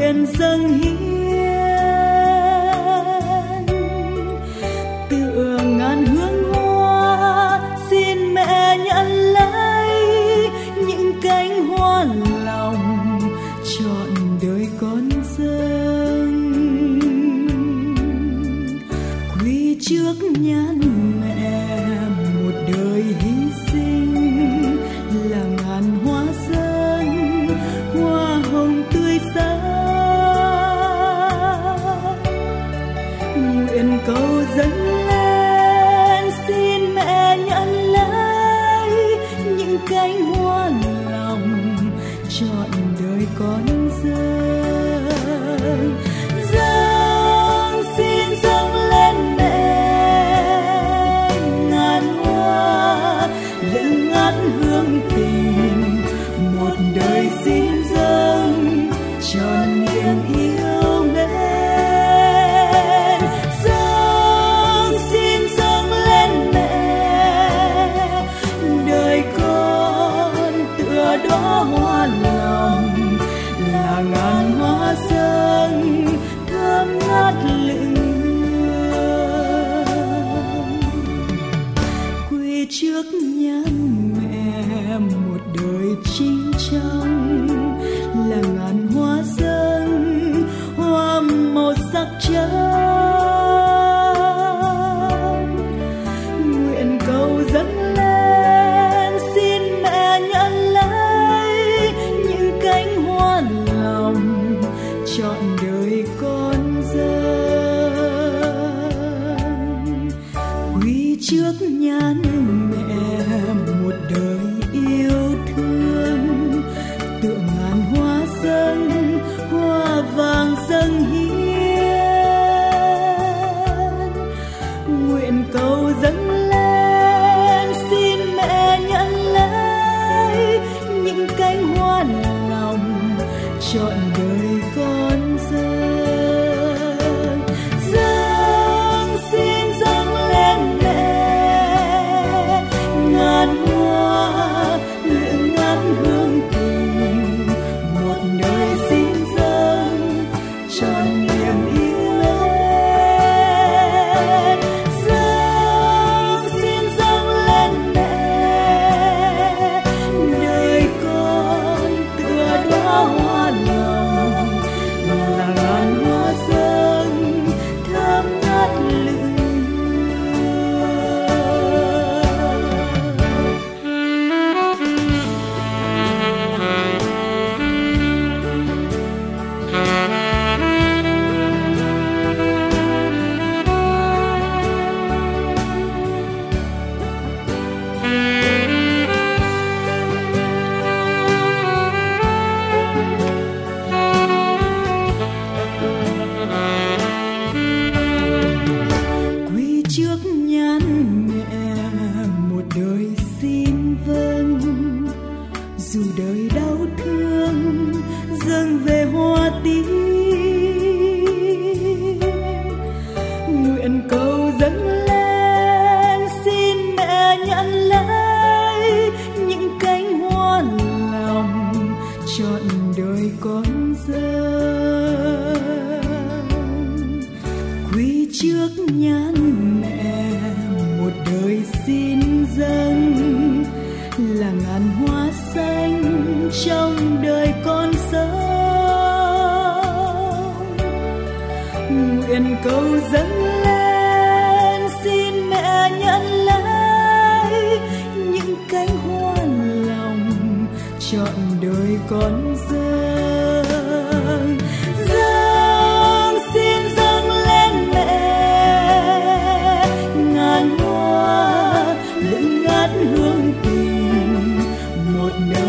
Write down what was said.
nguyện dâng hiến tựa ngàn hương hoa, xin mẹ nhận lấy những cánh hoa lòng trọn đời con dâng. Quy trước nhan mẹ một đời hy sinh là ngàn hoa dâng, hoa hồng tươi sáng. Nguyện cầu dâng lên, xin mẹ nhận lấy những cánh hoa lòng trọn đời con dâng. Dâng xin dâng lên mẹ ngàn hoa lững ngát hương tình, một đời xin dâng trọn niềm yêu mến. Dâng xin dâng lên mẹ, đời con tựa đóa hoa lòng là ngàn hoa dâng thơm ngát lững hương. Quy trước nhan mẹ một đời trinh trong là ngàn hoa dâng, hoa màu sắc trắng. Nguyện cầu dâng lên, xin mẹ nhận lấy những cánh hoa lòng trọn đời con dâng. Quy trước nhan mẹ một đời yêu thương tựa ngàn hoa dâng, hoa vàng dâng hiến. Nguyện cầu dâng lên, xin mẹ nhận lấy những cánh hoa lòng trọn đời con dâng. Dâng xin dâng lên mẹ ngàn hoa lững ngát hương tình, một đời xin dâng trọn niềm yêu mến. Dâng xin dâng lên mẹ, đời con tựa đóa hoa lòng là ngàn hoa dâng thơm ngát lững hương. Quy trước nhan mẹ một đời xin vâng, dù đời đau thương dâng về hoa tím. Nguyện cầu dâng lên, xin mẹ nhận lấy những cánh hoa lòng trọn đời con dâng. Quy trước nhan mẹ một đời xin dâng là ngàn hoa xanh trong đời con sống. Nguyện cầu dâng lên, xin mẹ nhận lấy những cánh hoa lòng trọn đời con dâng. Dâng xin dâng lên mẹ ngàn hoa lững ngát hương tình, một đời